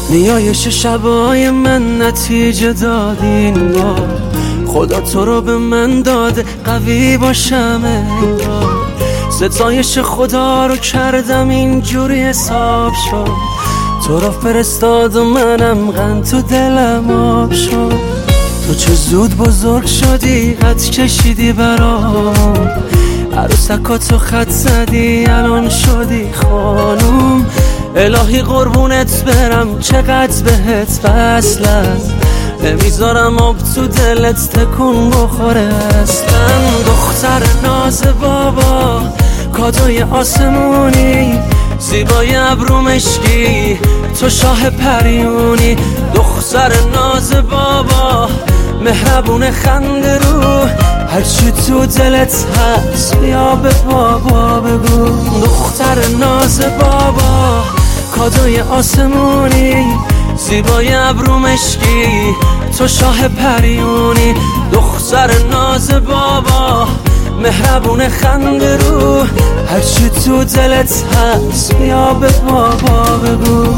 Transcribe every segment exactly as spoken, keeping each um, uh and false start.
نیایش شبای من نتیجه دادین بار، خدا تو رو به من داده قوی باشم انگار. ستایش خدا رو کردم اینجوری حساب شد، تو رو فرستاد و منم غم تو دلم آب شد. تو چه زود بزرگ شدی، قد کشیدی برام، عروسکاتو خط زدی الان شدی خانوم. الهی قربونت برم چقدر بهت وصلم، نمیذارم آب تو دلت تکون بخوره اصلا. دختر ناز بابا کادوی آسمونی، زیبای ابرو مشکی تو شاه پریونی. دختر ناز بابا مهربون خنده رو، هرچی تو دلت هست بیا به بابا بگو. دختر ناز بابا کادوی آسمونی، زیبای ابرو مشکی تو شاه پریونی. دختر ناز بابا مهربون خنده رو، هرچی تو دلت هست بیا به بابا بگو.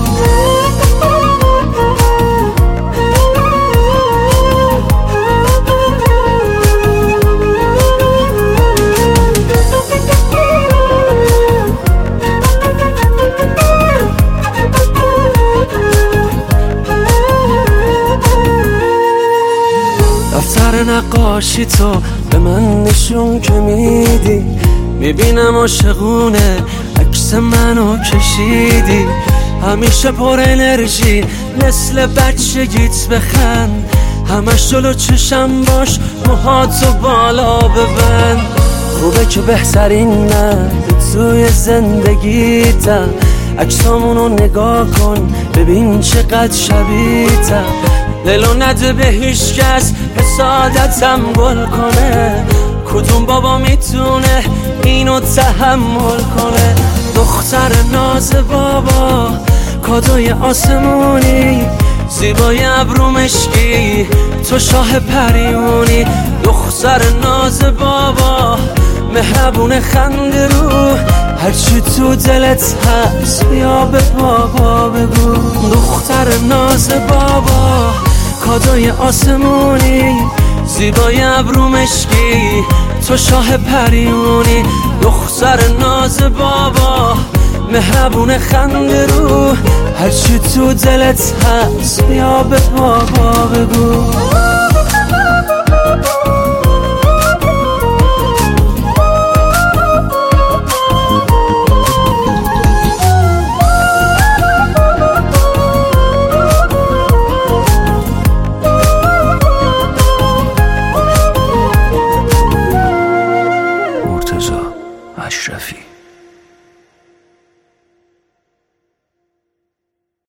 دفتر نقاشی تو به من نشون که میدی، میبینم عاشقونه عکس منو کشیدی. همیشه پر انرژی مثل بچگیت بخند، همش جلو چشم باش موهاتو بالا ببند. خوبه که بهترین من توی زندگیتم، عکسامونو نگاه کن ببین چقدر شبیه‌تم. دلو نده به هیچ کس حسادتم گل کنه، کدوم بابا میتونه اینو تحمل کنه. دختر ناز بابا کادوی آسمونی، زیبای ابرو مشکی تو شاه پریونی. دختر ناز بابا مهربون خنده رو، هرچی تو دلت هست بیا به بابا بگو. دختر ناز بابا کادوی آسمونی، زیبای ابرو مشکی تو شاه پریونی. دختر ناز بابا مهربون خنده رو، هرچی تو دلت هست بیا به بابا بگو.